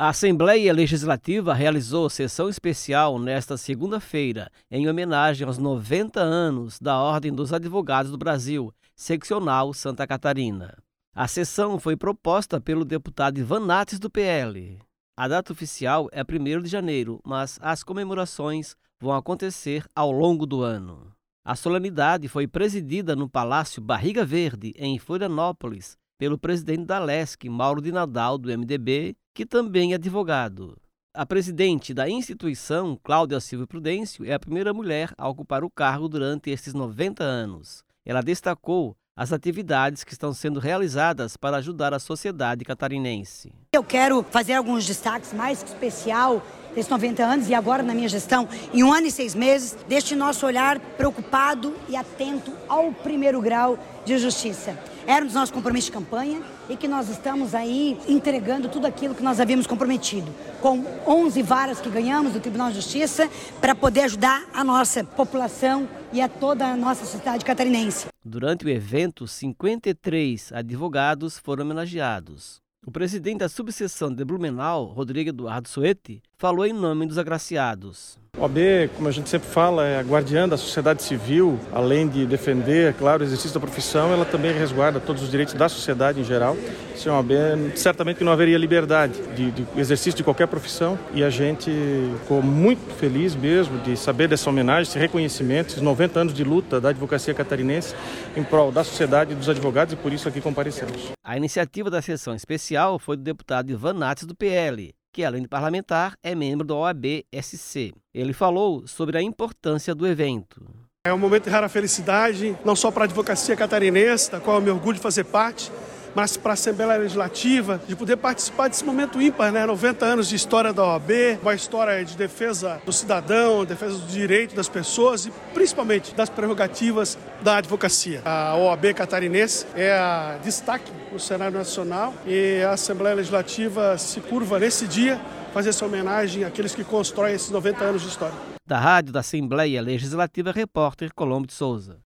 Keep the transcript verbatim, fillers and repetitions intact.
A Assembleia Legislativa realizou sessão especial nesta segunda-feira, em homenagem aos noventa anos da Ordem dos Advogados do Brasil, seccional Santa Catarina. A sessão foi proposta pelo deputado Ivan Nates, do P L. A data oficial é primeiro de janeiro, mas as comemorações vão acontecer ao longo do ano. A solenidade foi presidida no Palácio Barriga Verde, em Florianópolis, pelo presidente da Lesc, Mauro de Nadal, do M D B, que também é advogado. A presidente da instituição, Cláudia Silva Prudêncio, é a primeira mulher a ocupar o cargo durante estes noventa anos. Ela destacou as atividades que estão sendo realizadas para ajudar a sociedade catarinense. Eu quero fazer alguns destaques mais especial desses noventa anos e agora na minha gestão, em um ano e seis meses, deste nosso olhar preocupado e atento ao primeiro grau de justiça. Era um dos nossos compromissos de campanha e que nós estamos aí entregando tudo aquilo que nós havíamos comprometido, com onze varas que ganhamos do Tribunal de Justiça para poder ajudar a nossa população e a toda a nossa sociedade catarinense. Durante o evento, cinquenta e três advogados foram homenageados. O presidente da subseção de Blumenau, Rodrigo Eduardo Soete, falou em nome dos agraciados. A O A B, como a gente sempre fala, é a guardiã da sociedade civil. Além de defender, claro, o exercício da profissão, ela também resguarda todos os direitos da sociedade em geral. Sem a O A B, certamente que não haveria liberdade de, de exercício de qualquer profissão. E a gente ficou muito feliz mesmo de saber dessa homenagem, esse reconhecimento, esses noventa anos de luta da advocacia catarinense em prol da sociedade e dos advogados, e por isso aqui comparecemos. A iniciativa da sessão especial foi do deputado Ivan Nates, do P L, que além de parlamentar é membro da O A B S C. Ele falou sobre a importância do evento. É um momento de rara felicidade, não só para a advocacia catarinense, da qual eu me orgulho de fazer parte, mas para a Assembleia Legislativa, de poder participar desse momento ímpar, né? noventa anos de história da O A B, uma história de defesa do cidadão, defesa do direito das pessoas e principalmente das prerrogativas da advocacia. A O A B catarinense é a destaque no cenário nacional e a Assembleia Legislativa se curva nesse dia fazer essa homenagem àqueles que constroem esses noventa anos de história. Da Rádio da Assembleia Legislativa, repórter Colombo de Souza.